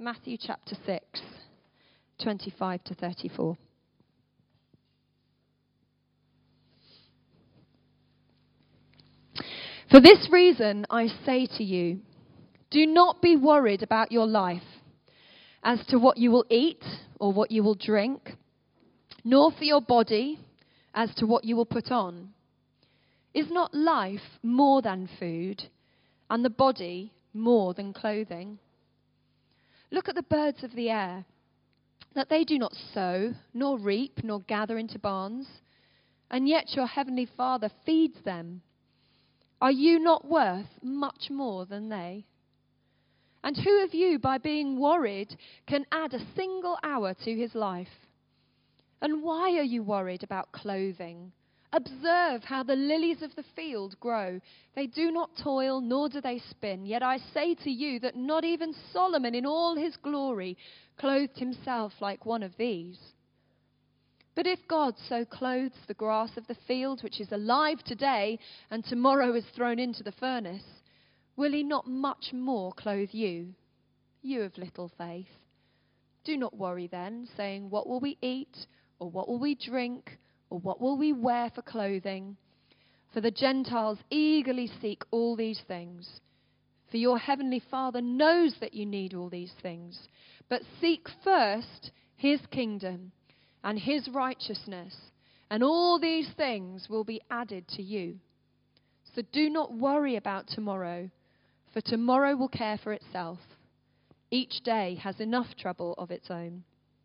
Matthew chapter 6, 25 to 34. For this reason I say to you, do not be worried about your life as to what you will eat or what you will drink, nor for your body as to what you will put on. Is not life more than food, and the body more than clothing? Look at the birds of the air, that they do not sow, nor reap, nor gather into barns, and yet your heavenly Father feeds them. Are you not worth much more than they? And who of you, by being worried, can add a single hour to his life? And why are you worried about clothing? Observe how the lilies of the field grow. They do not toil, nor do they spin. Yet I say to you that not even Solomon in all his glory clothed himself like one of these. But if God so clothes the grass of the field, which is alive today and tomorrow is thrown into the furnace, will he not much more clothe you, you of little faith? Do not worry then, saying, what will we eat, or what will we drink, or what will we wear for clothing? For the Gentiles eagerly seek all these things. For your heavenly Father knows that you need all these things. But seek first his kingdom and his righteousness, and all these things will be added to you. So do not worry about tomorrow, for tomorrow will care for itself. Each day has enough trouble of its own.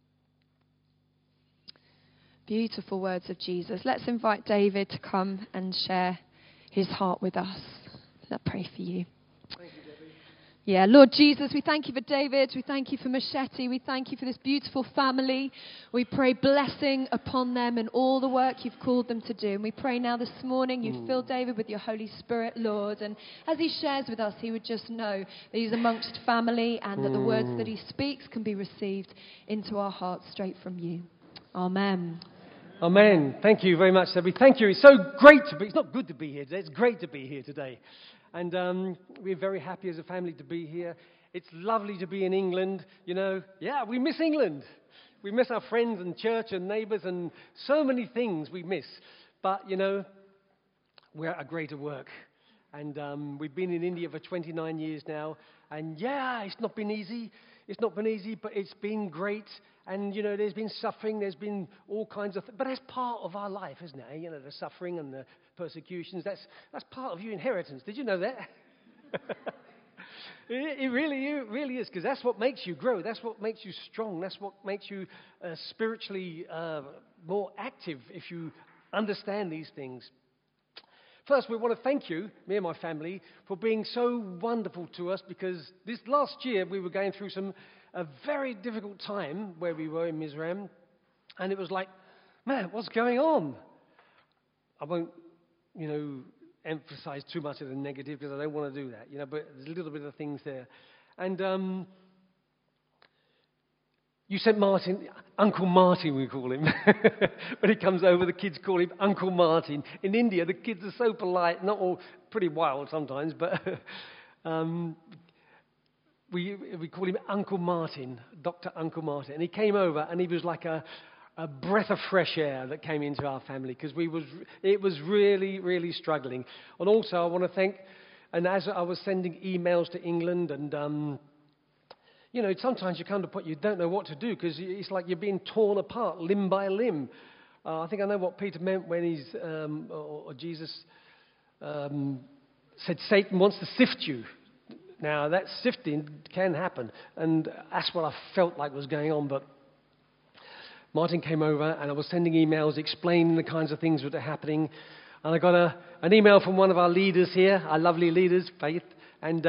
Beautiful words of Jesus. Let's invite David to come and share his heart with us. Let's pray for you. Thank you, Debbie. Yeah, Lord Jesus, we thank you for David. We thank you for Machete. We thank you for this beautiful family. We pray blessing upon them and all the work you've called them to do. And we pray now this morning you fill David with your Holy Spirit, Lord. And as he shares with us, he would just know that he's amongst family and that the words that he speaks can be received into our hearts straight from you. Amen. Amen. Thank you very much, Debbie. Thank you. It's so great to be. It's not good to be here today. It's great to be here today. And we're very happy as a family to be here. It's lovely to be in England. You know, yeah, we miss England. We miss our friends and church and neighbours and so many things we miss. But, you know, we're at a greater work. And we've been in India for 29 years now. And, yeah, it's not been easy. It's not been easy, but it's been great. And, you know, there's been suffering, there's been all kinds of things. But that's part of our life, isn't it? You know, the suffering and the persecutions, that's part of your inheritance. Did you know that? It really is, because that's what makes you grow. That's what makes you strong. That's what makes you spiritually more active if you understand these things. First, we want to thank you, me and my family, for being so wonderful to us, because this last year we were going through a very difficult time where we were in Mizoram, and it was like, man, what's going on? I won't, you know, emphasize too much of the negative because I don't want to do that, you know, but there's a little bit of things there. And you sent Martin, Uncle Martin we call him. When he comes over, the kids call him Uncle Martin. In India, the kids are so polite, not all, pretty wild sometimes, but we call him Uncle Martin, Dr. Uncle Martin. And he came over and he was like a breath of fresh air that came into our family, because it was really, really struggling. And also I want to thank, and as I was sending emails to England and you know, sometimes you come to a point you don't know what to do, because it's like you're being torn apart limb by limb. I think I know what Peter meant when he's, or Jesus said Satan wants to sift you. Now, that sifting can happen, and that's what I felt like was going on. But Martin came over, and I was sending emails explaining the kinds of things that are happening. And I got an email from one of our leaders here, our lovely leaders, Faith, and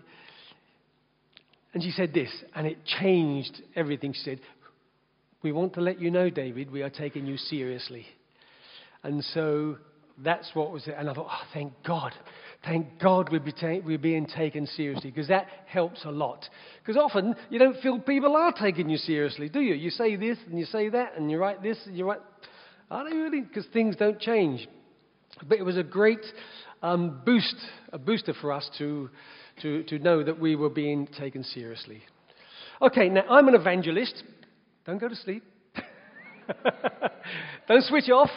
she said this, and it changed everything. She said, "We want to let you know, David, we are taking you seriously." And so that's what was it. And I thought, oh, thank God. Thank God we're being taken seriously, because that helps a lot. Because often you don't feel people are taking you seriously, do you? You say this and you say that and you write this and you write... Are they really? Because things don't change. But it was a great booster for us to know that we were being taken seriously. Okay, now I'm an evangelist. Don't go to sleep. Don't switch off.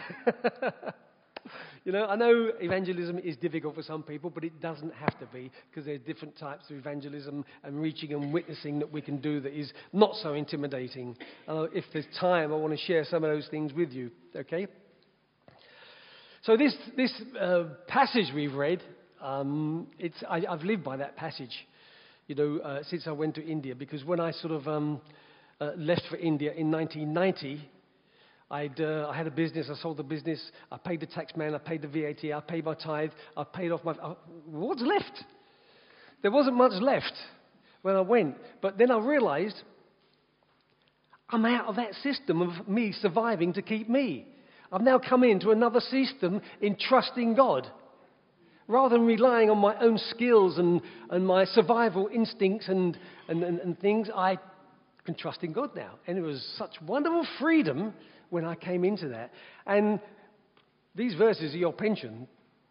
You know, I know evangelism is difficult for some people, but it doesn't have to be, because there are different types of evangelism and reaching and witnessing that we can do that is not so intimidating. If there's time, I want to share some of those things with you, okay? So this passage we've read, I've lived by that passage, you know, since I went to India, because when I sort of left for India in 1990, I had a business, I sold the business, I paid the tax man, I paid the VAT, I paid my tithe, I paid off my... what's left? There wasn't much left when I went. But then I realized I'm out of that system of me surviving to keep me. I've now come into another system in trusting God. Rather than relying on my own skills and my survival instincts and things, I can trust in God now. And it was such wonderful freedom when I came into that. And these verses are your pension.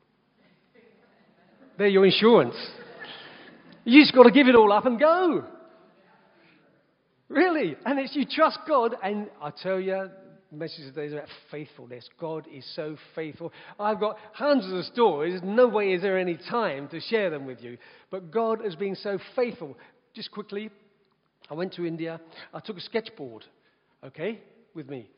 They're your insurance. You just got to give it all up and go. Really. And it's you trust God. And I tell you, the message today is about faithfulness. God is so faithful. I've got hundreds of stories. No way is there any time to share them with you. But God has been so faithful. Just quickly, I went to India. I took a sketchboard, okay, with me.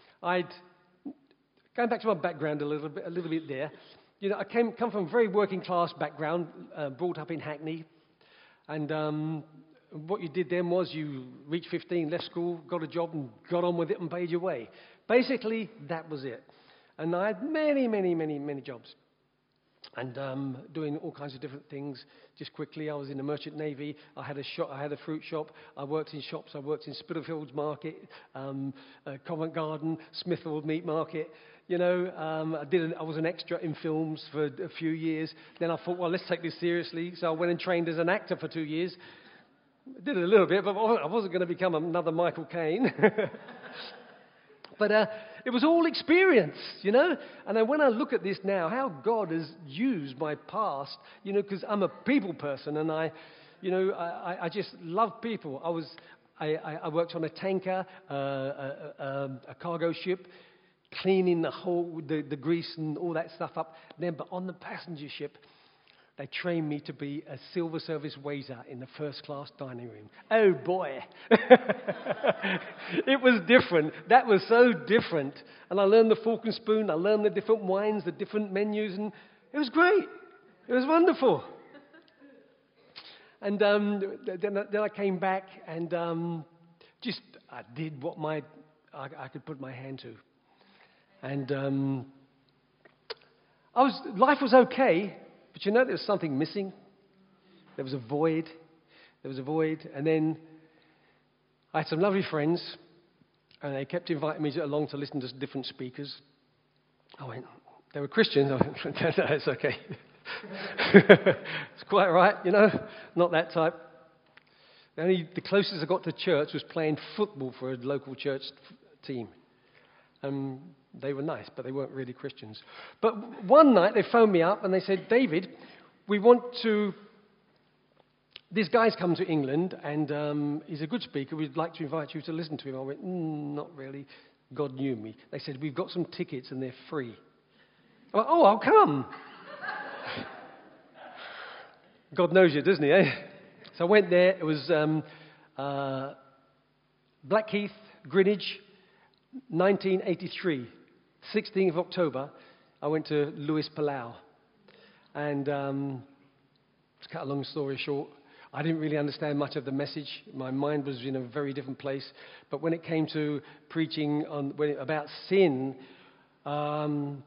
Going back to my background a little bit there, you know, I come from a very working class background, brought up in Hackney, and what you did then was you reached 15, left school, got a job, and got on with it and paid your way. Basically, that was it. And I had many jobs, and doing all kinds of different things. Just quickly, I was in the Merchant Navy. I had a shop. I had a fruit shop. I worked in shops. I worked in Spitalfields Market, Covent Garden, Smithfield Meat Market. You know, I was an extra in films for a few years. Then I thought, well, let's take this seriously. So I went and trained as an actor for 2 years. I did it a little bit, but I wasn't going to become another Michael Caine. But it was all experience, you know. And then when I look at this now, how God has used my past, you know, because I'm a people person, and I just love people. I worked on a tanker, a cargo ship, cleaning the grease and all that stuff up. But on the passenger ship, they trained me to be a silver service waiter in the first class dining room. Oh boy. It was different. That was so different. And I learned the fork and spoon. I learned the different wines, the different menus, and it was great. It was wonderful. And then I came back and I did what I could put my hand to. And life was okay. But you know, there was something missing. There was a void. And then I had some lovely friends, and they kept inviting me along to listen to different speakers. I went, they were Christians. I went, no, it's okay. It's quite right, you know, not that type. The closest I got to church was playing football for a local church team. They were nice, but they weren't really Christians. But one night they phoned me up and they said, David, this guy's come to England and he's a good speaker. We'd like to invite you to listen to him. I went, not really. God knew me. They said, we've got some tickets and they're free. I went, I'll come. God knows you, doesn't he, eh? So I went there. It was Blackheath, Greenwich, 1983. 16th of October, I went to Luis Palau. And to cut a long story short, I didn't really understand much of the message. My mind was in a very different place. But when it came to preaching about sin, when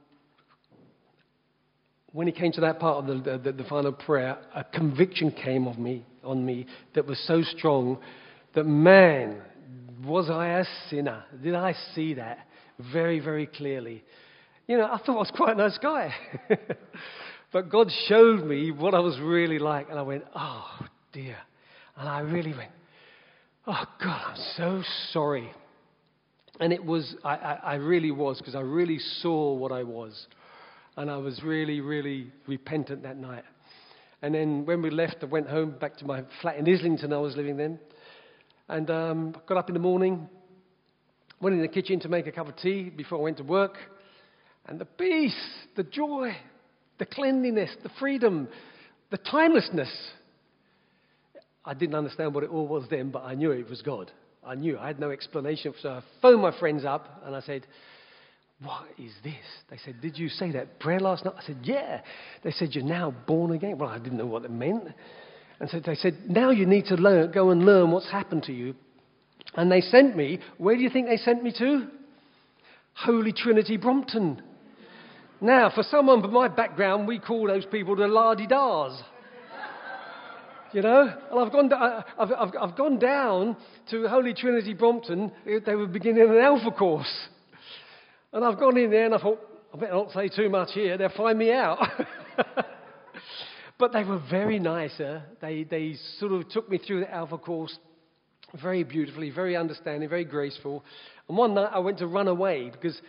it came to that part of the final prayer, a conviction came on me that was so strong that, man, was I a sinner? Did I see that very, very clearly? You know, I thought I was quite a nice guy. But God showed me what I was really like. And I went, oh, dear. And I really went, oh, God, I'm so sorry. And it was, I really was, because I really saw what I was. And I was really, really repentant that night. And then when we left, I went home back to my flat in Islington I was living then. And got up in the morning, went in the kitchen to make a cup of tea before I went to work. And the peace, the joy, the cleanliness, the freedom, the timelessness. I didn't understand what it all was then, but I knew it was God. I knew. I had no explanation. So I phoned my friends up and I said, what is this? They said, did you say that prayer last night? I said, yeah. They said, you're now born again. Well, I didn't know what it meant. And so they said, now you need to go and learn what's happened to you. And they sent me, where do you think they sent me to? Holy Trinity Brompton. Now, for someone with my background, we call those people the la-di-dahs. You know? And I've gone down to Holy Trinity Brompton. They were beginning an Alpha course. And I've gone in there and I thought, I better not say too much here. They'll find me out. But they were very nice. They sort of took me through the Alpha course very beautifully, very understanding, very graceful. And one night I went to run away because,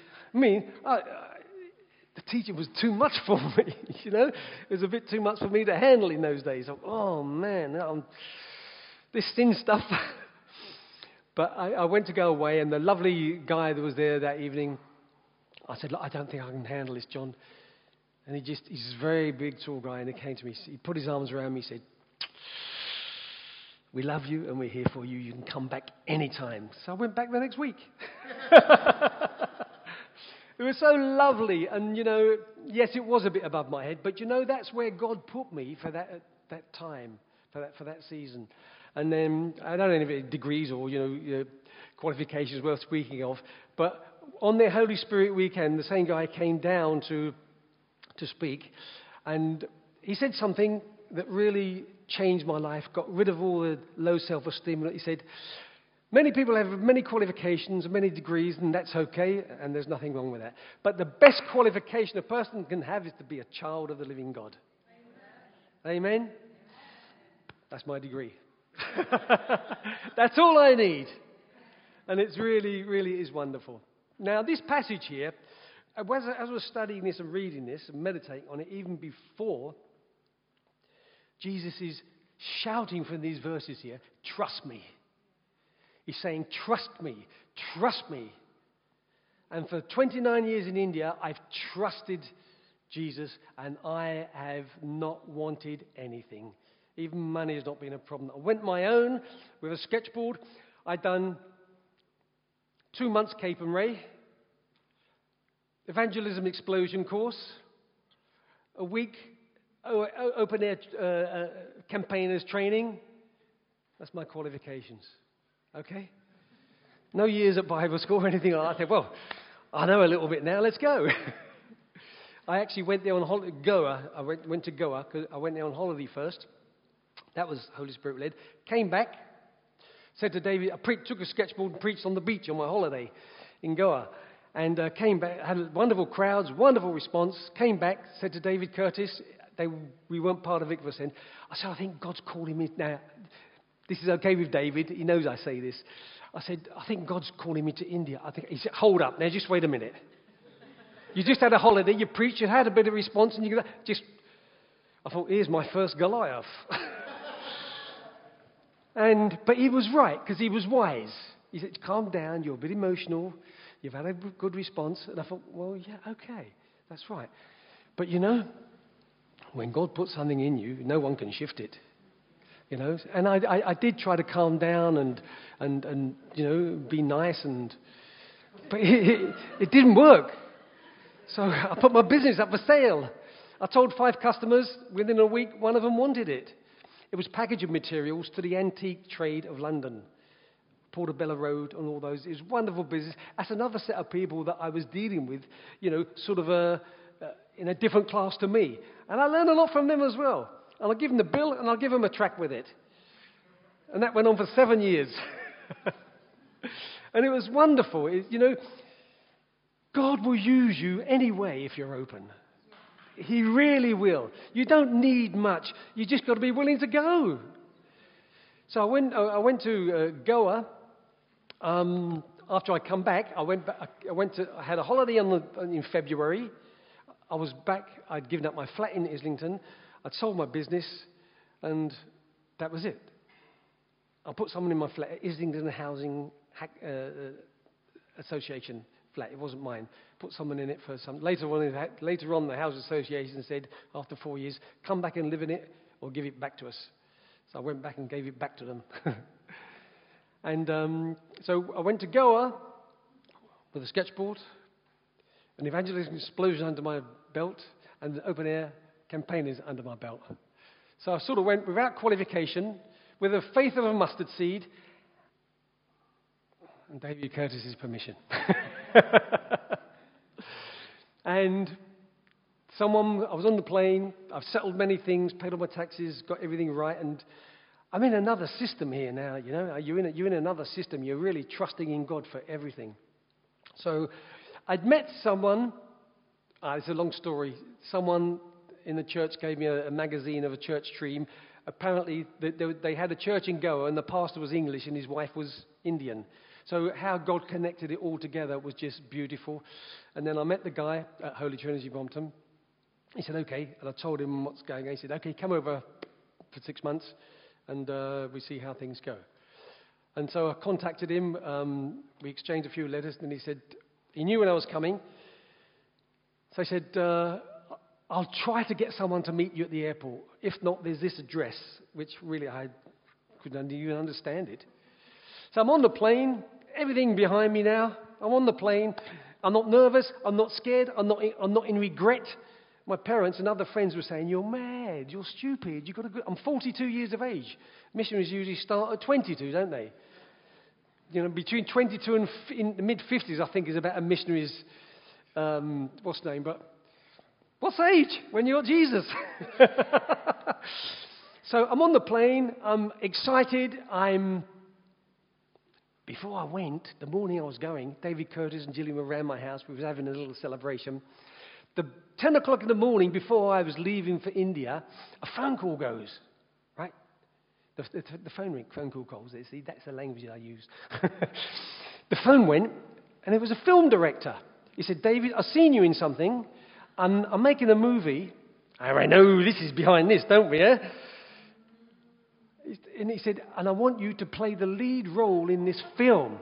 the teaching was too much for me, you know. It was a bit too much for me to handle in those days. Oh, man, this sin stuff. But I went to go away, and the lovely guy that was there that evening, I said, look, I don't think I can handle this, John. And he's a very big, tall guy, and he came to me. He put his arms around me, he said, we love you, and we're here for you. You can come back anytime. So I went back the next week. It was so lovely, and, you know, yes, it was a bit above my head, but, you know, that's where God put me for that time, for that season. And then, I don't know if it's degrees or, you know, qualifications worth speaking of, but on their Holy Spirit weekend, the same guy came down to speak, and he said something that really changed my life, got rid of all the low self-esteem. He said, many people have many qualifications, many degrees, and that's okay, and there's nothing wrong with that. But the best qualification a person can have is to be a child of the living God. Amen? Amen? That's my degree. That's all I need. And it's really, really is wonderful. Now, this passage here, as I was studying this and reading this and meditating on it, even before, Jesus is shouting from these verses here, trust me. He's saying, trust me, trust me. And for 29 years in India, I've trusted Jesus, and I have not wanted anything. Even money has not been a problem. I went my own with a sketchboard. I'd done 2 months Cape and Ray, evangelism explosion course, a week open air campaigners training. That's my qualifications. Okay? No years at Bible school or anything like that. I said, well, I know a little bit now, let's go. I actually went there on holiday, Goa. I went to Goa because I went there on holiday first. That was Holy Spirit led. Came back, said to David, I took a sketchboard and preached on the beach on my holiday in Goa. And came back, had wonderful crowds, wonderful response. Came back, said to David Curtis, we weren't part of Ichthus then. I said, I think God's calling me now. This is okay with David. He knows I say this. I said, I think God's calling me to India. He said, hold up. Now, just wait a minute. You just had a holiday. You preached. You had a bit of response. And I thought, here's my first Goliath. But he was right because he was wise. He said, calm down. You're a bit emotional. You've had a good response. And I thought, well, yeah, okay. That's right. But, you know, when God puts something in you, no one can shift it. You know, and I did try to calm down and you know, be nice, but it didn't work. So I put my business up for sale. I told 5 customers within a week, one of them wanted it. It was packaging materials to the antique trade of London, Portobello Road and all those. It was wonderful business. That's another set of people that I was dealing with, you know, sort of in a different class to me. And I learned a lot from them as well. And I'll give them the bill, and I'll give them a track with it. And that went on for 7 years. And it was wonderful. You know, God will use you anyway if you're open. He really will. You don't need much. You just got to be willing to go. So I went to Goa. After I come back, I had a holiday in February. I was back. I'd given up my flat in Islington. I'd sold my business, and that was it. I put someone in my flat, Islington Housing Association flat. It wasn't mine. Put someone in it for some. Later on, the Housing Association said, after 4 years, come back and live in it or give it back to us. So I went back and gave it back to them. And so I went to Goa with a sketchboard, an evangelism explosion under my belt, and an open air campaigners under my belt. So I sort of went without qualification, with the faith of a mustard seed, and David Curtis's permission. And I was on the plane, I've settled many things, paid all my taxes, got everything right, and I'm in another system here now, you know. You're in another system. You're really trusting in God for everything. So I'd met someone, it's a long story, someone in the church gave me a magazine of a church stream. Apparently they had a church in Goa and the pastor was English and his wife was Indian. So how God connected it all together was just beautiful. And then I met the guy at Holy Trinity Brompton. He said, okay, and I told him what's going on. He said, okay, come over for 6 months and we see how things go. And so I contacted him. We exchanged a few letters, and he said, he knew when I was coming. So I said, I'll try to get someone to meet you at the airport. If not, there's this address, which really I couldn't even understand it. So I'm on the plane, everything behind me now. I'm on the plane. I'm not nervous. I'm not scared. I'm not in regret. My parents and other friends were saying, you're mad. You're stupid. You've got to go. I'm 42 years of age. Missionaries usually start at 22, don't they? You know, between 22 and in the mid-50s, I think, is about a missionary's, what's the name? But what's age when you're Jesus? So I'm on the plane. I'm excited. Before I went, the morning I was going, David Curtis and Gillian were around my house. We were having a little celebration. The 10 o'clock in the morning, before I was leaving for India, a phone call goes, right? The phone call calls. See, that's the language that I use. The phone went, and it was a film director. He said, David, I've seen you in something. I'm making a movie. I know this is behind this, don't we? Eh? And he said, and I want you to play the lead role in this film.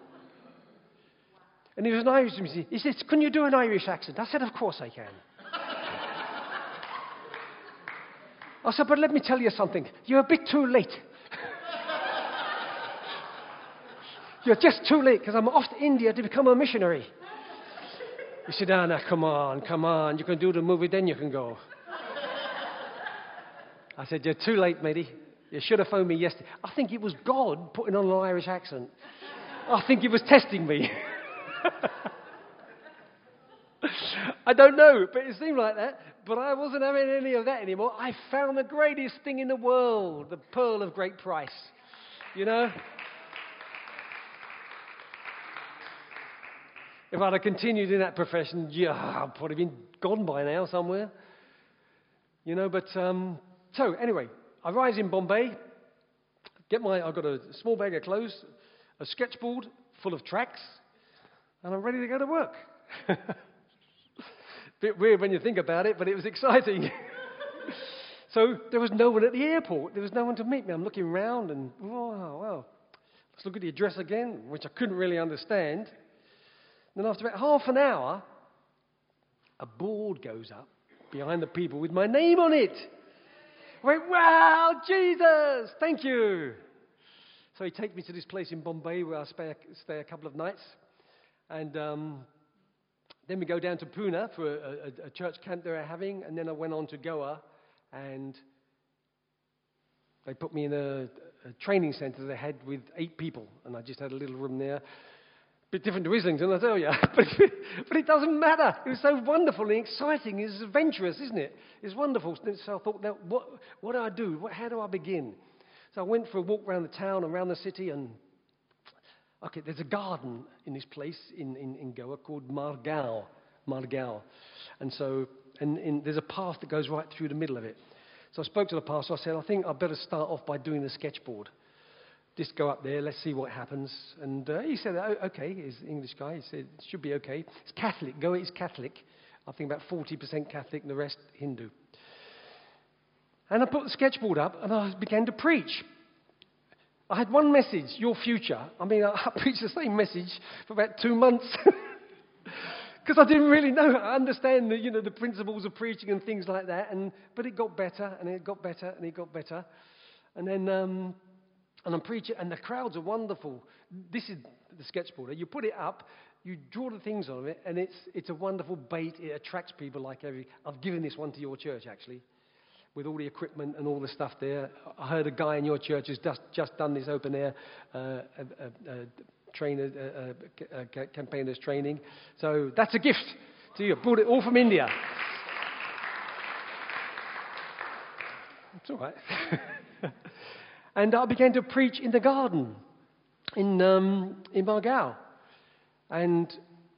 And he was an Irishman. He said, can you do an Irish accent? I said, of course I can. I said, but let me tell you something. You're a bit too late. You're just too late, because I'm off to India to become a missionary. He said, no, come on. You can do the movie, then you can go. I said, you're too late, matey. You should have phoned me yesterday. I think it was God putting on an Irish accent. I think he was testing me. I don't know, but it seemed like that. But I wasn't having any of that anymore. I found the greatest thing in the world, the pearl of great price. You know? If I'd have continued in that profession, yeah, I'd probably been gone by now somewhere. You know, but, so anyway, I rise in Bombay, I've got a small bag of clothes, a sketchboard full of tracks, and I'm ready to go to work. Bit weird when you think about it, but it was exciting. So there was no one at the airport. There was no one to meet me. I'm looking around and, well, let's look at the address again, which I couldn't really understand. Then after about half an hour, a board goes up behind the people with my name on it. I went, wow, Jesus, thank you. So he takes me to this place in Bombay where I stay a couple of nights. And then we go down to Pune for a church camp they were having. And then I went on to Goa, and they put me in a training centre they had with 8 people. And I just had a little room there. Bit different to Islington, I tell you. But it doesn't matter. It was so wonderful and exciting. It's adventurous, isn't it? It's wonderful. So I thought, now, what do I do? How do I begin? So I went for a walk around the town, around the city, and okay, there's a garden in this place in Goa called Margao. And so there's a path that goes right through the middle of it. So I spoke to the pastor. I said, I think I'd better start off by doing the sketchboard. Just go up there, let's see what happens. And he said, oh, okay, he's an English guy. He said, it should be okay. It's Catholic. Goa is Catholic. I think about 40% Catholic and the rest Hindu. And I put the sketchboard up and I began to preach. I had one message, your future. I mean, I preached the same message for about 2 months. Because I didn't really know. I understand the principles of preaching and things like that. But it got better, and it got better, and it got better. And then, and I'm preaching, and the crowds are wonderful. This is the sketchboard. You put it up, you draw the things on it, and it's a wonderful bait. It attracts people like I've given this one to your church, actually, with all the equipment and all the stuff there. I heard a guy in your church has just done this open air campaigners training. So that's a gift to you. Brought it all from India. It's all right. And I began to preach in the garden in Margao. And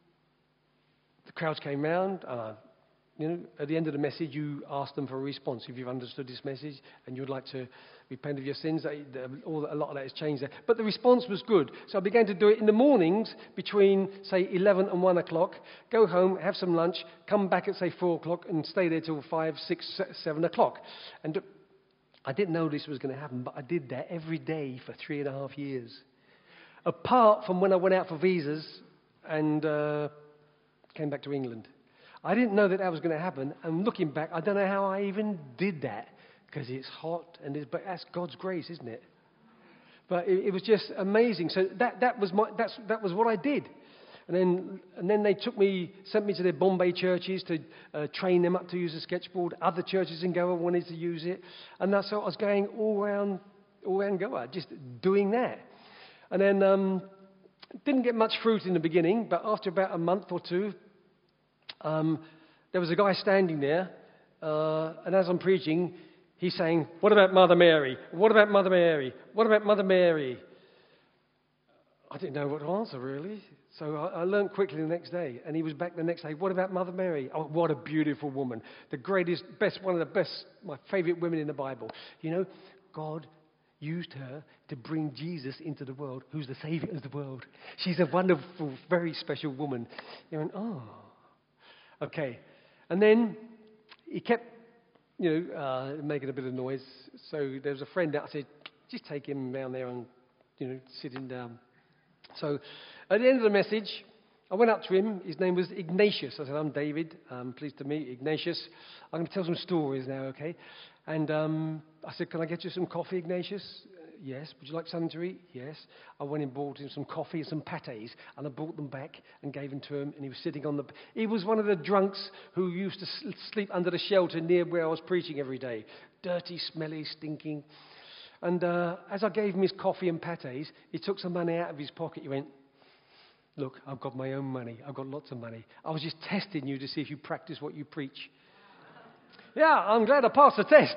the crowds came round. At the end of the message, you ask them for a response if you've understood this message and you'd like to repent of your sins. A lot of that has changed there. But the response was good. So I began to do it in the mornings between, say, 11 and 1 o'clock, go home, have some lunch, come back at, say, 4 o'clock and stay there till 5, 6, 7 o'clock. And I didn't know this was going to happen, but I did that every day for 3.5 years. Apart from when I went out for visas and came back to England. I didn't know that was going to happen, and looking back, I don't know how I even did that, because it's hot, but that's God's grace, isn't it? But it was just amazing. So that was what I did, and then they sent me to their Bombay churches to train them up to use a sketchboard. Other churches in Goa wanted to use it, and that's how I was going all around Goa, just doing that, and then didn't get much fruit in the beginning, but after about a month or two. There was a guy standing there, and as I'm preaching, he's saying, "What about Mother Mary? What about Mother Mary? What about Mother Mary?" I didn't know what to answer, really. So I learned quickly the next day, and he was back the next day. "What about Mother Mary? Oh, what a beautiful woman. The greatest, best, one of the best, my favorite women in the Bible. God used her to bring Jesus into the world, who's the Savior of the world. She's a wonderful, very special woman." You went, "Oh. Okay." And then he kept, making a bit of noise. So there was a friend that I said, "Just take him down there and, sit him down." So at the end of the message, I went up to him. His name was Ignatius. I said, "I'm David. Pleased to meet Ignatius. I'm going to tell some stories now, okay?" And I said, "Can I get you some coffee, Ignatius?" "Yes." "Would you like something to eat?" "Yes." I went and bought him some coffee and some pâtés, and I brought them back and gave them to him, and he was sitting he was one of the drunks who used to sleep under the shelter near where I was preaching every day. Dirty, smelly, stinking. And as I gave him his coffee and pâtés, he took some money out of his pocket. He went, "Look, I've got my own money. I've got lots of money. I was just testing you to see if you practice what you preach." Yeah, I'm glad I passed the test.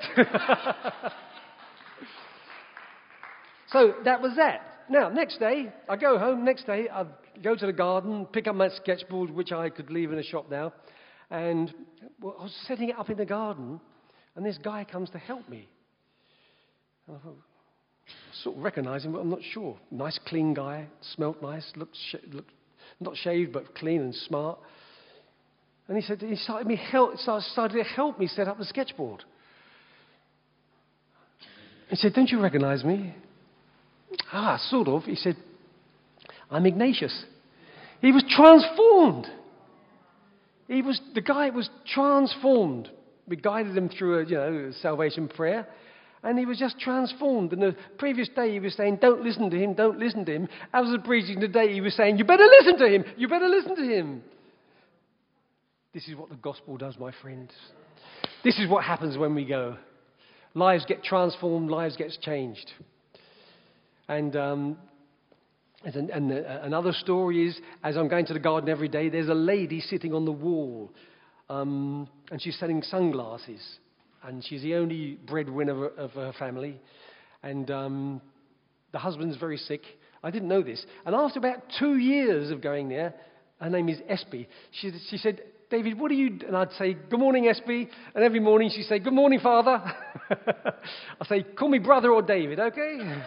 So that was that. Now, next day, I go home. Next day, I go to the garden, pick up my sketchboard, which I could leave in a shop now. And I was setting it up in the garden, and this guy comes to help me. And I thought, I sort of recognise him, but I'm not sure. Nice, clean guy, smelt nice, looked not shaved, but clean and smart. And he started to help me set up the sketchboard. He said, "Don't you recognise me?" "Ah, sort of." He said, "I'm Ignatius." He was transformed. The guy was transformed. We guided him through a salvation prayer, and he was just transformed. And the previous day he was saying, "Don't listen to him, don't listen to him." As I was preaching today, he was saying, "You better listen to him, you better listen to him." This is what the gospel does, my friends. This is what happens when we go. Lives get transformed, lives get changed. And another story is, as I'm going to the garden every day, there's a lady sitting on the wall, and she's selling sunglasses, and she's the only breadwinner of her family, and the husband's very sick. I didn't know this. And after about 2 years of going there, her name is Espy, she said, "David, what do you..." And I'd say, "Good morning, Espy." And every morning she'd say, "Good morning, Father." I say, "Call me brother or David, okay?"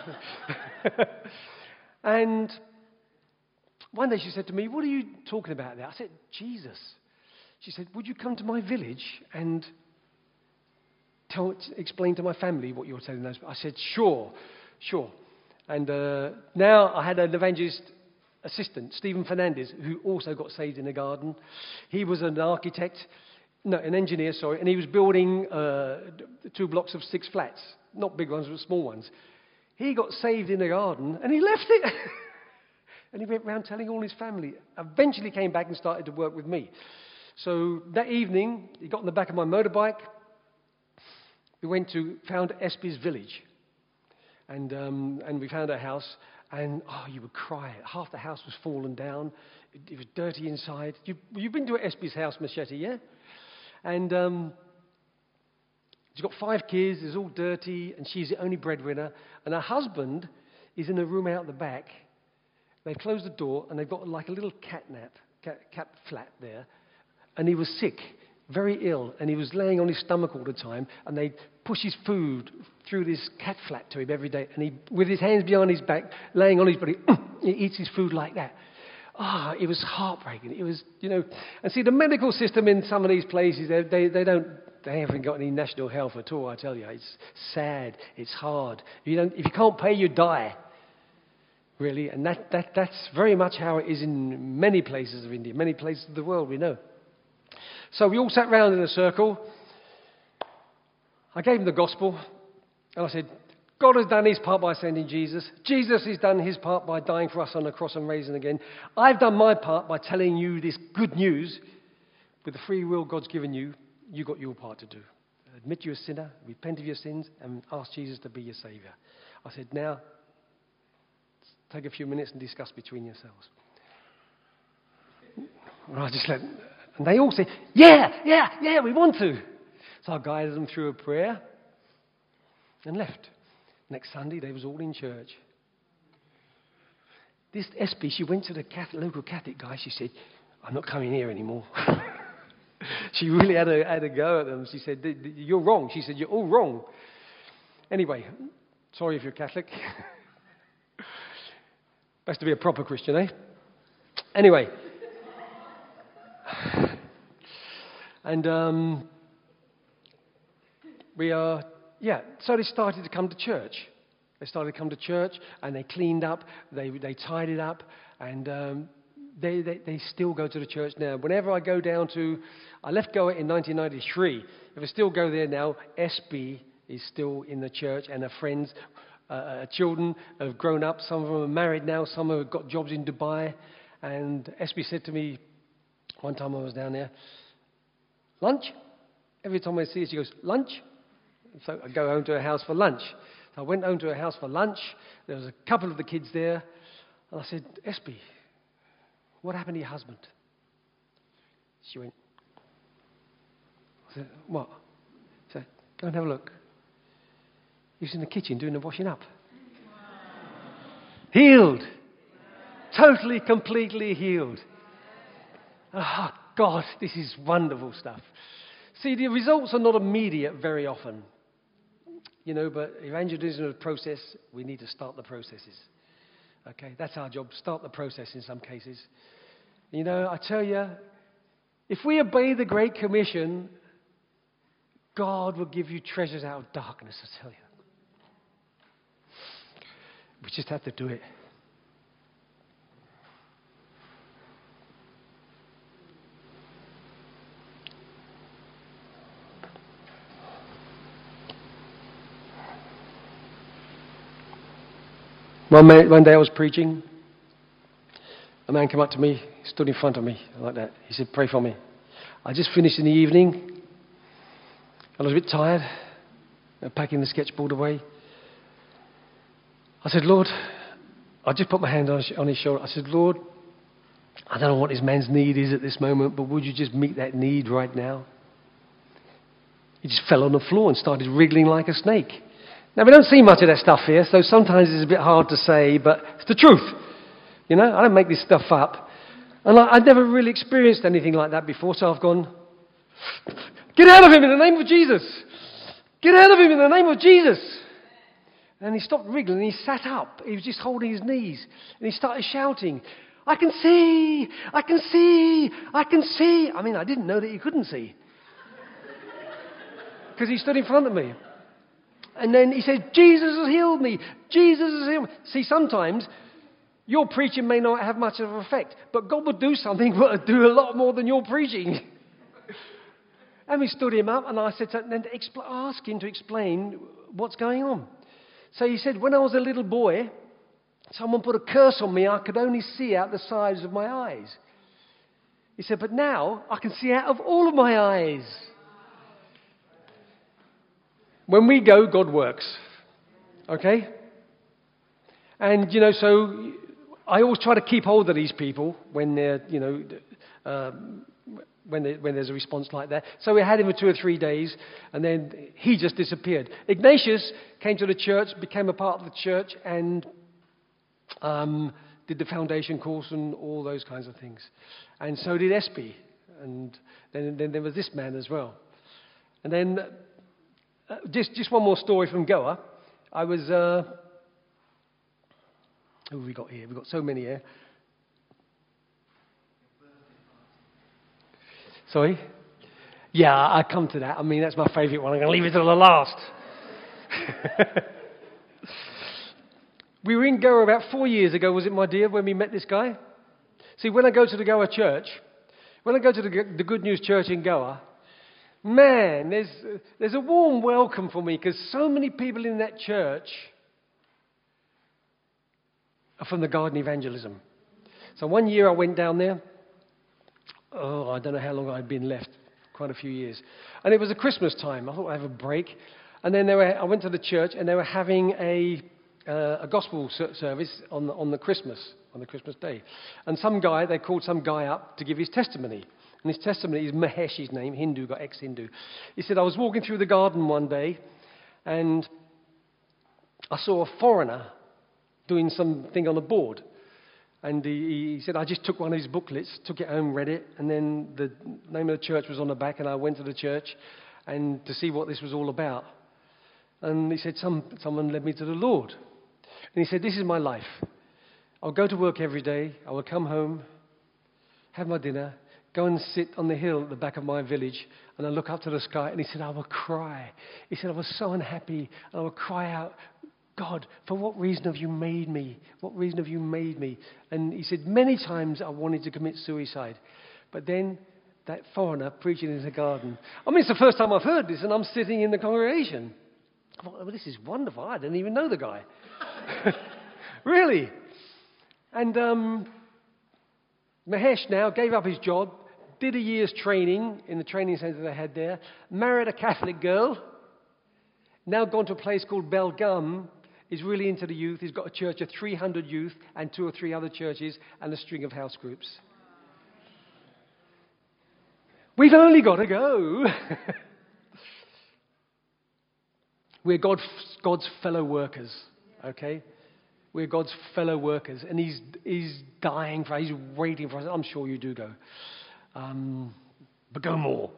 And one day she said to me, "What are you talking about there?" I said, "Jesus." She said, "Would you come to my village and explain to my family what you're telling us?" I said, Sure. And now I had an evangelist assistant, Stephen Fernandez, who also got saved in the garden. He was an engineer, and he was building 2 blocks of 6 flats. Not big ones, but small ones. He got saved in the garden, and he left it. And he went around telling all his family. Eventually came back and started to work with me. So that evening, he got on the back of my motorbike. We found Espy's village. And we found a house. And, you would cry. Half the house was fallen down. It was dirty inside. You've been to Espy's house, Machete, yeah? And she's got 5 kids. It's all dirty. And she's the only breadwinner. And her husband is in a room out the back. They've closed the door, and they've got like a little cat flat there. And he was sick, very ill, and he was laying on his stomach all the time, and they'd push his food through this cat flat to him every day. And he, with his hands behind his back, laying on his body, he eats his food like that. It was heartbreaking. It was, and see, the medical system in some of these places, they haven't got any national health at all, I tell you. It's sad. It's hard. If you can't pay, you die. Really, and that's very much how it is in many places of India, many places of the world, we know. So we all sat round in a circle. I gave him the gospel, and I said, God has done his part by sending Jesus. Jesus has done his part by dying for us on the cross and raising again. I've done my part by telling you this good news. With the free will God's given you, you've got your part to do. Admit you're a sinner, repent of your sins, and ask Jesus to be your Saviour. I said, now, take a few minutes and discuss between yourselves. And they all said, yeah, we want to. So I guided them through a prayer and left. Next Sunday, they was all in church. This Espy, she went to the local Catholic guy. She said, I'm not coming here anymore. She really had a go at them. She said, you're wrong. She said, you're all wrong. Anyway, sorry if you're Catholic. Best to be a proper Christian, eh? Anyway. And so they started to come to church. They started to come to church, and they cleaned up, they tidied up, and they still go to the church now. Whenever I go down to, I left Goa in 1993. If I still go there now, Espy is still in the church, and her friends, children have grown up. Some of them are married now. Some have got jobs in Dubai. And Espy said to me one time I was down there, lunch? Every time I see her, she goes, lunch? So I go home to her house for lunch. So I went home to her house for lunch. There was a couple of the kids there. And I said, Espy, what happened to your husband? She went, I said, what? I said, go and have a look. He was in the kitchen doing the washing up. Healed. Totally, completely healed. Oh, God, this is wonderful stuff. See, the results are not immediate very often. But evangelism is a process. We need to start the processes. Okay, that's our job. Start the process in some cases. I tell you, if we obey the Great Commission, God will give you treasures out of darkness, I tell you. We just have to do it. One day I was preaching. A man came up to me, stood in front of me like that. He said, pray for me. I just finished in the evening. I was a bit tired, packing the sketchboard away. I said, Lord, I just put my hand on his shoulder. I said, Lord, I don't know what this man's need is at this moment, but would you just meet that need right now? He just fell on the floor and started wriggling like a snake. Now, we don't see much of that stuff here, so sometimes it's a bit hard to say, but it's the truth. I don't make this stuff up. And I'd never really experienced anything like that before, so I've gone, get out of him in the name of Jesus. Get out of him in the name of Jesus. And he stopped wriggling, and he sat up. He was just holding his knees, and he started shouting, I can see, I can see, I can see. I mean, I didn't know that he couldn't see. Because he stood in front of me. And then he says, Jesus has healed me. Jesus has healed me. See, sometimes your preaching may not have much of an effect, but God will do something that will do a lot more than your preaching. And we stood him up, and I said, ask him to explain what's going on. So he said, when I was a little boy, someone put a curse on me. I could only see out the sides of my eyes. He said, but now I can see out of all of my eyes. When we go, God works. Okay? And, so I always try to keep hold of these people when they're, when there's a response like that. So we had him for 2 or 3 days, and then he just disappeared. Ignatius came to the church, became a part of the church, and did the foundation course and all those kinds of things. And so did Espy. And then there was this man as well. And then just one more story from Goa. I was... who have we got here? We've got so many here. Sorry? Yeah, I come to that. I mean, that's my favourite one. I'm going to leave it till the last. We were in Goa about 4 years ago, was it, my dear, when we met this guy? See, when I go to the Goa church, when I go to the Good News Church in Goa, man, there's a warm welcome for me because so many people in that church are from the Garden Evangelism. So one year I went down there. Oh, I don't know how long I'd been left, quite a few years. And it was a Christmas time. I thought I'd have a break. And then I went to the church and they were having a gospel service on the Christmas day. And they called some guy up to give his testimony. And his testimony is Mahesh, his name, Hindu, got ex-Hindu. He said, I was walking through the garden one day and I saw a foreigner doing something on a board. And he said, I just took one of his booklets, took it home, read it, and then the name of the church was on the back, and I went to the church and to see what this was all about. And he said, someone led me to the Lord. And he said, this is my life. I'll go to work every day. I will come home, have my dinner, go and sit on the hill at the back of my village, and I look up to the sky, and he said, I will cry. He said, I was so unhappy, and I will cry out, God, for what reason have you made me? What reason have you made me? And he said, many times I wanted to commit suicide. But then that foreigner preaching in the garden. I mean, it's the first time I've heard this, and I'm sitting in the congregation. I thought, well, this is wonderful. I didn't even know the guy. Really? And Mahesh now gave up his job, did a year's training in the training centre they had there, married a Catholic girl, now gone to a place called Belgaum. He's really into the youth. He's got a church of 300 youth and 2 or 3 other churches and a string of house groups. We've only got to go. We're God's fellow workers, okay? We're God's fellow workers. And he's dying for us. He's waiting for us. I'm sure you do go. But go more.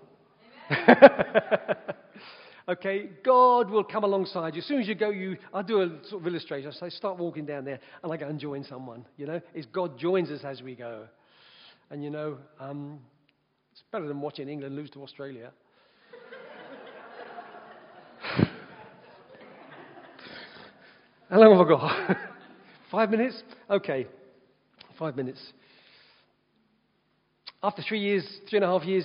Okay, God will come alongside you. As soon as you go, I do a sort of illustration. I say, start walking down there, and I go and join someone. It's God joins us as we go. And it's better than watching England lose to Australia. How long have I got? 5 minutes? Okay, 5 minutes. After 3.5 years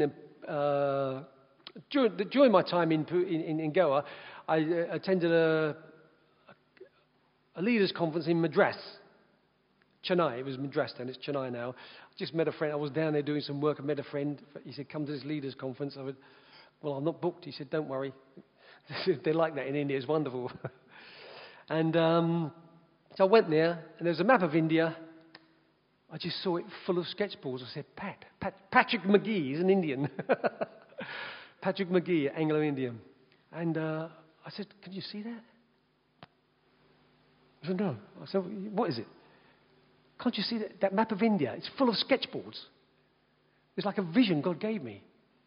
during my time in Goa, I attended a leaders' conference in Madras, Chennai. It was Madras then, it's Chennai now. I just met a friend. I was down there doing some work. I met a friend. He said, come to this leaders' conference. I said, well, I'm not booked. He said, don't worry. They're like that in India. It's wonderful. And so I went there, and there was a map of India. I just saw it full of sketchballs. I said, Patrick McGee is an Indian. Patrick McGee, Anglo-Indian. And I said, can you see that? I said, no. I said, what is it? Can't you see that map of India? It's full of sketchballs. It's like a vision God gave me.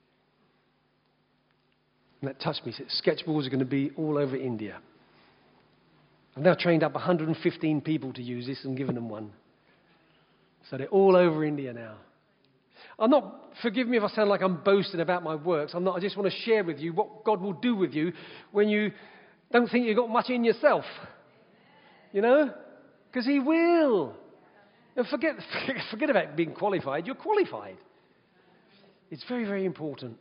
And that touched me. He said, sketchballs are going to be all over India. I've now trained up 115 people to use this and given them one. So they're all over India now. Forgive me if I sound like I'm boasting about my works. I'm not. I just want to share with you what God will do with you when you Don't think you've got much in yourself. You know? Because he will. And forget about being qualified. You're qualified. It's very, very important.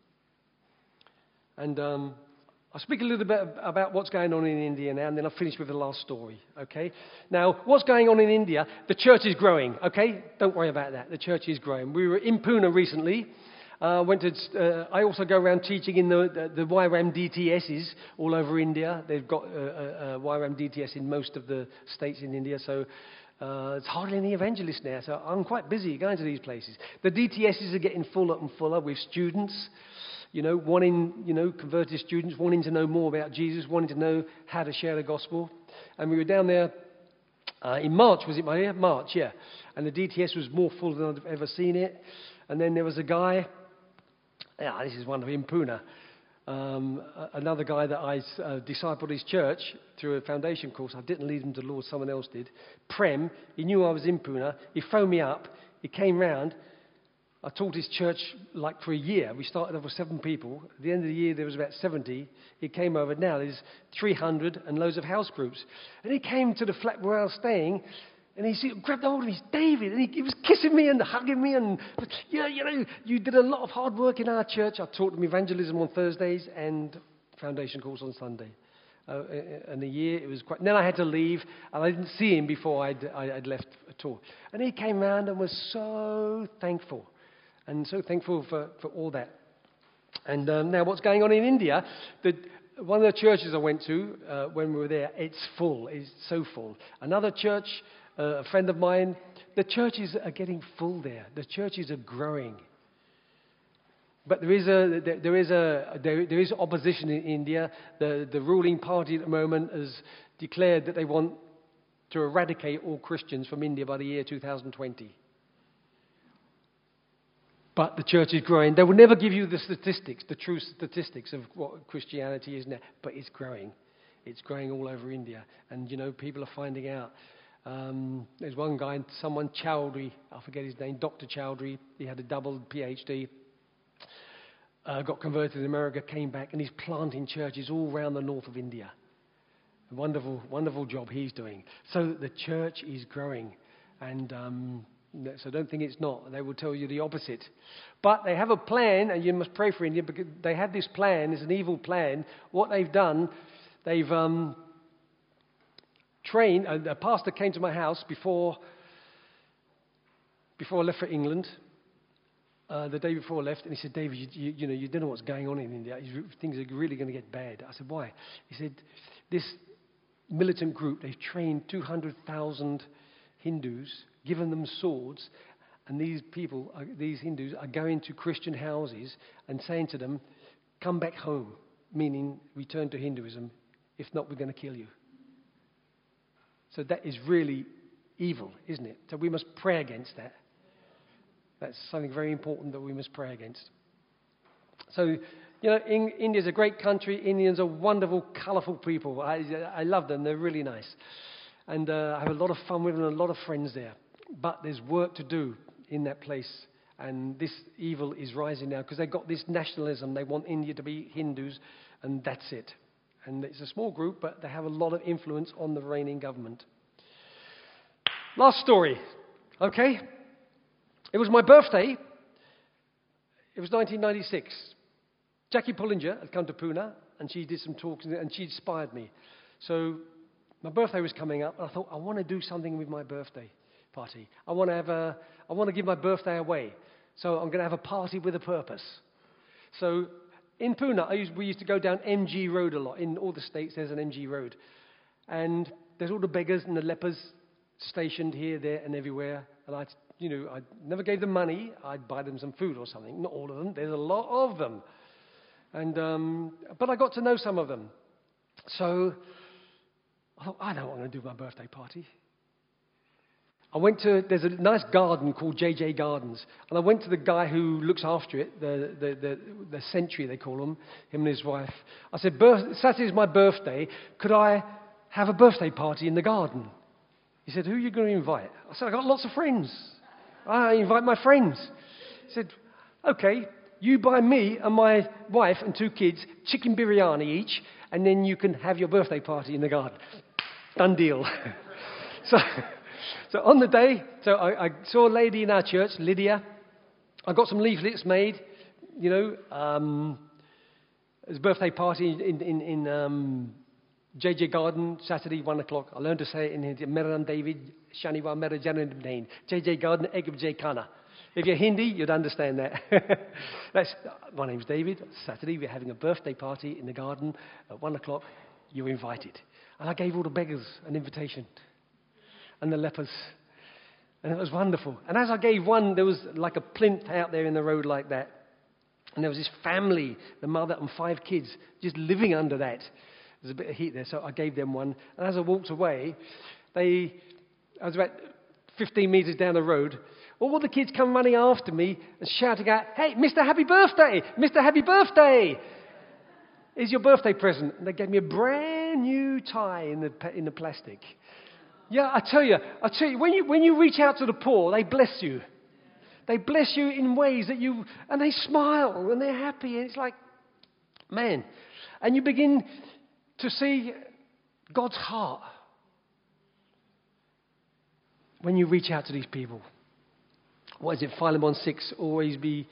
And I'll speak a little bit about what's going on in India now, and then I'll finish with the last story, okay? Now, what's going on in India? The church is growing, okay? Don't worry about that. The church is growing. We were in Pune recently. I also go around teaching in the YWAM DTSs all over India. They've got YWAM DTS in most of the states in India, so there's hardly any evangelists now. So I'm quite busy going to these places. The DTSs are getting fuller and fuller with students, converted students wanting to know more about Jesus, wanting to know how to share the gospel. And we were down there in March, was it, Maria? March, yeah. And the DTS was more full than I've ever seen it. And then there was a guy, this is one of in Pune, another guy that I discipled his church through a foundation course. I didn't lead him to the Lord, someone else did. Prem, he knew I was in Pune. He phoned me up. He came round. I taught his church like for a year. We started off with 7 people. At the end of the year, there was about 70. He came over. Now there's 300 and loads of house groups. And he came to the flat where I was staying, and he grabbed hold of me. He's David, and he was kissing me and hugging me. And you did a lot of hard work in our church. I taught them evangelism on Thursdays and foundation course on Sunday. And a year, it was quite. Then I had to leave, and I didn't see him before I'd left at all. And he came round and was so thankful. And so thankful for all that. And now what's going on in India, one of the churches I went to when we were there, it's full. It's so full. Another church, a friend of mine, the churches are getting full there. The churches are growing. But there is opposition in India. The ruling party at the moment has declared that they want to eradicate all Christians from India by the year 2020. But the church is growing. They will never give you the statistics, the true statistics of what Christianity is now. But it's growing. It's growing all over India. And, people are finding out. There's one guy, someone Chowdhury, I forget his name, Dr. Chowdhury. He had a double PhD. Got converted in America, came back, and he's planting churches all around the north of India. A wonderful, wonderful job he's doing. So the church is growing. And so don't think it's not. They will tell you the opposite. But they have a plan, and you must pray for India, because they have this plan. It's an evil plan. What they've done, they've trained. A pastor came to my house before I left for England, the day before I left, and he said, David, you don't know what's going on in India. Things are really going to get bad. I said, why? He said, this militant group, they've trained 200,000 Hindus, given them swords, and these Hindus are going to Christian houses and saying to them, come back home, meaning return to Hinduism. If not, we're going to kill you. So that is really evil, isn't it? So we must pray against that. That's something very important that we must pray against. So, India's a great country. Indians are wonderful, colourful people. I love them. They're really nice. And I have a lot of fun with them and a lot of friends there. But there's work to do in that place. And this evil is rising now because they've got this nationalism. They want India to be Hindus, and that's it. And it's a small group, but they have a lot of influence on the reigning government. Last story, okay? It was my birthday. It was 1996. Jackie Pullinger had come to Pune, and she did some talks, and she inspired me. So my birthday was coming up, and I thought, I want to do something with my birthday party. I want to give my birthday away. So I'm going to have a party with a purpose. So in Pune, we used to go down MG Road a lot. In all the states, there's an MG Road. And there's all the beggars and the lepers stationed here, there, and everywhere. And I never gave them money. I'd buy them some food or something. Not all of them. There's a lot of them. And but I got to know some of them. So I thought, I know what I'm going to do with my birthday party. There's a nice garden called JJ Gardens, and I went to the guy who looks after it, the Century they call him and his wife. I said, Saturday's my birthday, could I have a birthday party in the garden? He said, who are you going to invite? I said, I got lots of friends. I invite my friends. He said, okay. you buy me and my wife and 2 kids chicken biryani each, and then you can have your birthday party in the garden. Done deal. So on the day, I saw a lady in our church, Lydia. I got some leaflets made, it was a birthday party in JJ Garden, Saturday, 1 o'clock. I learned to say it in Hindi. Meran David, Shaniwar Mera Janam JJ Garden, Egg J Kana. If you're Hindi, you'd understand that. My name's David. Saturday, we're having a birthday party in the garden at 1 o'clock. You're invited. And I gave all the beggars an invitation. And the lepers. And it was wonderful. And as I gave one, there was like a plinth out there in the road like that. And there was this family, the mother and 5 kids, just living under that. There's a bit of heat there, so I gave them one. And as I walked away, I was about 15 meters down the road. All the kids come running after me and shouting out, "Hey, Mr. Happy Birthday! Mr. Happy Birthday! Here's your birthday present." And they gave me a brand new tie in the plastic. Yeah, I tell you, when you reach out to the poor, they bless you. They bless you in ways that and they smile and they're happy. And it's like, man. And you begin to see God's heart when you reach out to these people. What is it? Philemon 6, always be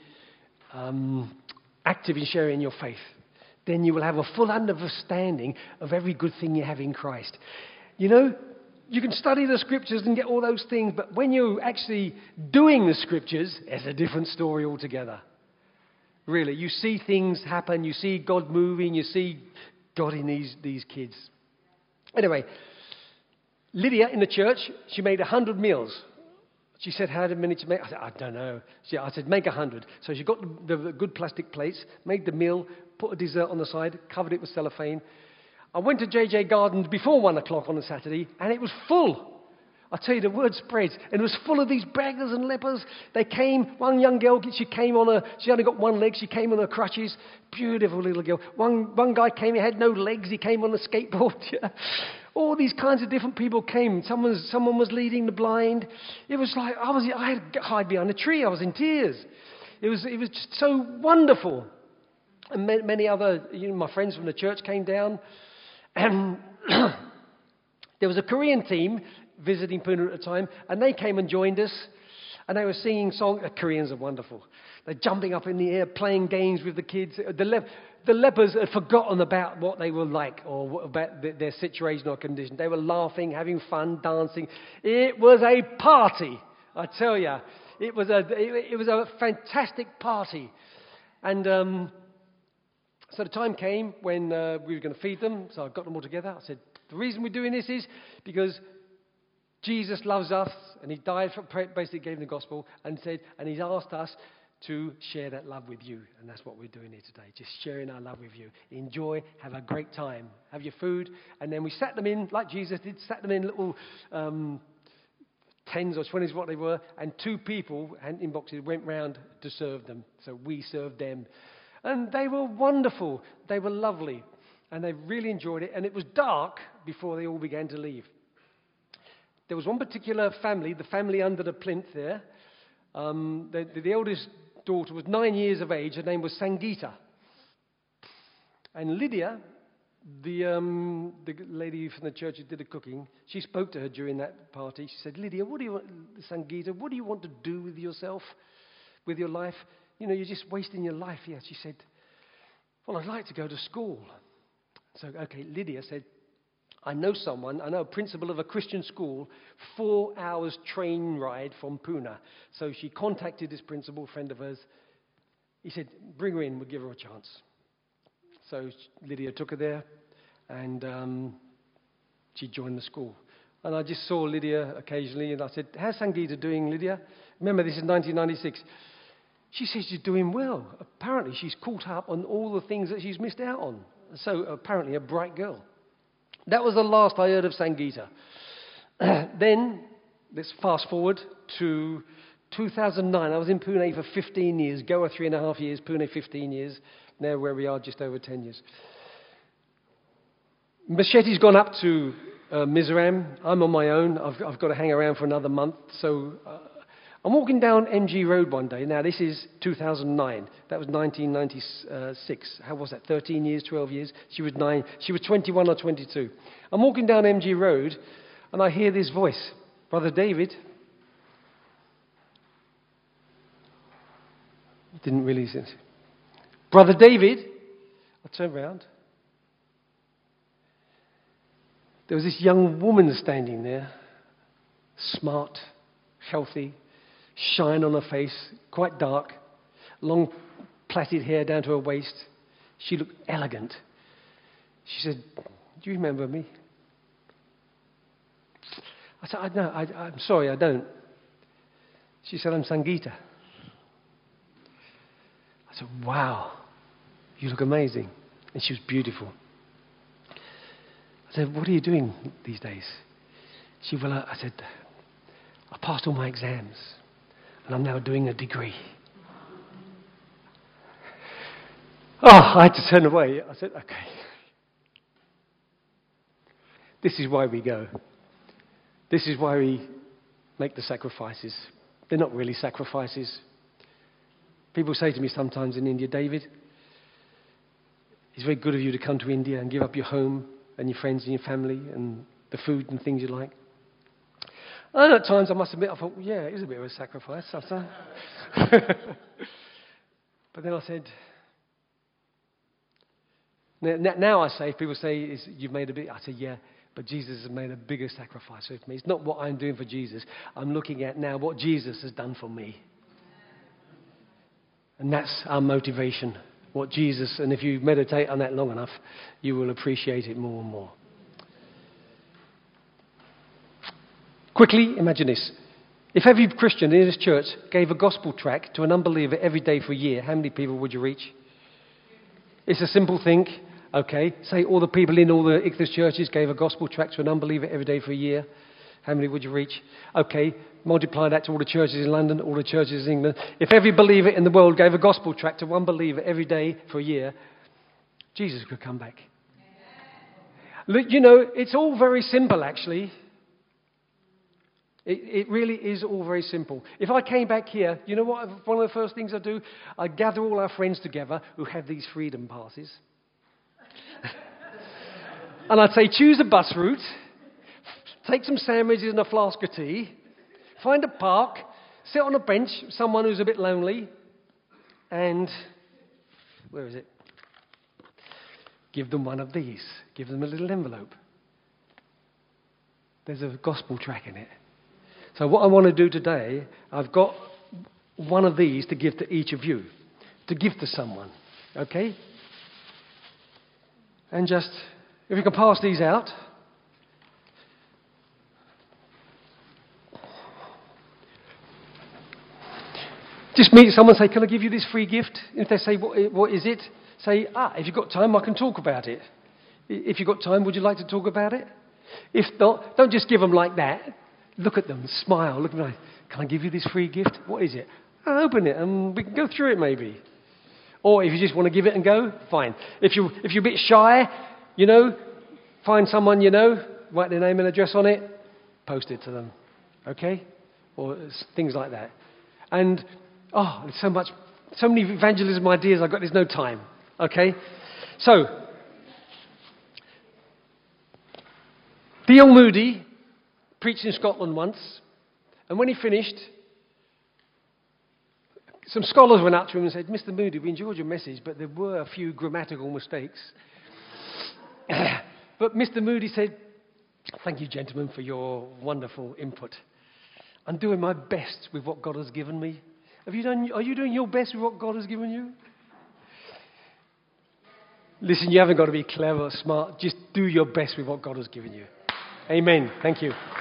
active in sharing your faith. Then you will have a full understanding of every good thing you have in Christ. You can study the scriptures and get all those things, but when you're actually doing the scriptures, it's a different story altogether. Really, you see things happen, you see God moving, you see God in these kids. Anyway, Lydia in the church, she made 100 meals. She said, "How many to make?" I said, "I don't know." I said, "Make 100." So she got the good plastic plates, made the meal, put a dessert on the side, covered it with cellophane. I went to JJ Gardens before 1 o'clock on a Saturday, and it was full. I tell you, the word spreads, and it was full of these beggars and lepers. They came. One young girl, she only got one leg. She came on her crutches. Beautiful little girl. One guy came, he had no legs. He came on a skateboard. All these kinds of different people came. Someone was leading the blind. It was like I had to hide behind a tree. I was in tears. It was just so wonderful. And many other, my friends from the church came down, and there was a Korean team visiting Pune at the time, and they came and joined us, and they were singing songs. Koreans are wonderful. They're jumping up in the air, playing games with the kids. The lepers had forgotten about what they were like or about their situation or condition. They were laughing, having fun, dancing. It was a party, I tell you. It was a fantastic party. And so the time came when we were going to feed them, so I got them all together. I said, the reason we're doing this is because Jesus loves us, and he died basically gave them the gospel, and he's asked us to share that love with you. And that's what we're doing here today, just sharing our love with you. Enjoy, have a great time, have your food. And then we sat them in, like Jesus did, sat them in little 10s or 20s, what they were, and 2 people, in boxes, went round to serve them. So we served them. And they were wonderful. They were lovely. And they really enjoyed it. And it was dark before they all began to leave. There was one particular family, the family under the plinth there. The eldest daughter was 9 years of age. Her name was Sangeeta. And Lydia, the lady from the church who did the cooking, she spoke to her during that party. She said, "Lydia, Sangeeta, what do you want to do with yourself, with your life? You're just wasting your life here." She said, "Well, I'd like to go to school." So, okay, Lydia said, I know a principal of a Christian school, 4 hours train ride from Pune. So she contacted this principal, friend of hers. He said, "Bring her in, we'll give her a chance." So Lydia took her there, and she joined the school. And I just saw Lydia occasionally, and I said, "How's Sangeeta doing, Lydia?" Remember, this is 1996. She says she's doing well. Apparently, she's caught up on all the things that she's missed out on. So apparently a bright girl. That was the last I heard of Sangeeta. Then, let's fast forward to 2009. I was in Pune for 15 years. Goa 3.5 years, Pune 15 years. Now where we are, just over 10 years. Machete's gone up to Mizoram. I'm on my own. I've got to hang around for another month. So I'm walking down MG Road one day. Now, this is 2009. That was 1996. How was that? 13 years, 12 years? She was 9. She was 21 or 22. I'm walking down MG Road, and I hear this voice. Brother David. Didn't really sense. Brother David. I turned round. There was this young woman standing there. Smart, healthy. Shine on her face, quite dark, long plaited hair down to her waist. She looked elegant. She said, "Do you remember me?" I said, "No, I'm sorry, I don't." She said, "I'm Sangeeta." I said, "Wow, you look amazing." And she was beautiful. I said, "What are you doing these days?" She said, "Well, I said, I passed all my exams. And I'm now doing a degree." I had to turn away. I said, "Okay. This is why we go. This is why we make the sacrifices." They're not really sacrifices. People say to me sometimes in India, "David, it's very good of you to come to India and give up your home and your friends and your family and the food and things you like." And at times, I must admit, I thought, yeah, it is a bit of a sacrifice sometimes. But then I said, now I say, if people say, "You've made a big," I say, "Yeah, but Jesus has made a bigger sacrifice for me. It's not what I'm doing for Jesus. I'm looking at now what Jesus has done for me." And that's our motivation, what Jesus, and if you meditate on that long enough, you will appreciate it more and more. Quickly, imagine this. If every Christian in this church gave a gospel tract to an unbeliever every day for a year, how many people would you reach? It's a simple thing. Okay, say all the people in all the Ichthus churches gave a gospel tract to an unbeliever every day for a year. How many would you reach? Okay, multiply that to all the churches in London, all the churches in England. If every believer in the world gave a gospel tract to one believer every day for a year, Jesus could come back. Look, it's all very simple, actually. It really is all very simple. If I came back here, you know what? One of the first things I'd do, I'd gather all our friends together who have these freedom passes. And I'd say, choose a bus route, take some sandwiches and a flask of tea, find a park, sit on a bench, someone who's a bit lonely, and, where is it? Give them one of these. Give them a little envelope. There's a gospel track in it. So what I want to do today, I've got one of these to give to each of you, to give to someone, okay? And just, if you can pass these out. Just meet someone and say, "Can I give you this free gift?" If they say, what is it? Say, if you've got time, I can talk about it. If you've got time, would you like to talk about it? If not, don't just give them like that. Look at them, smile, look at them. "Can I give you this free gift? What is it?" Open it and we can go through it maybe. Or if you just want to give it and go, fine. If you're a bit shy, find someone write their name and address on it, post it to them, okay? Or things like that. And, there's so many evangelism ideas I've got, there's no time, okay? So, D.L. Moody preached in Scotland once, and when he finished, some scholars went up to him and said, "Mr. Moody, we enjoyed your message, but there were a few grammatical mistakes." But Mr. Moody said, "Thank you, gentlemen, for your wonderful input. I'm doing my best with what God has given me." Are you doing your best with what God has given you? Listen, you haven't got to be clever or smart. Just do your best with what God has given you. Amen. Thank you.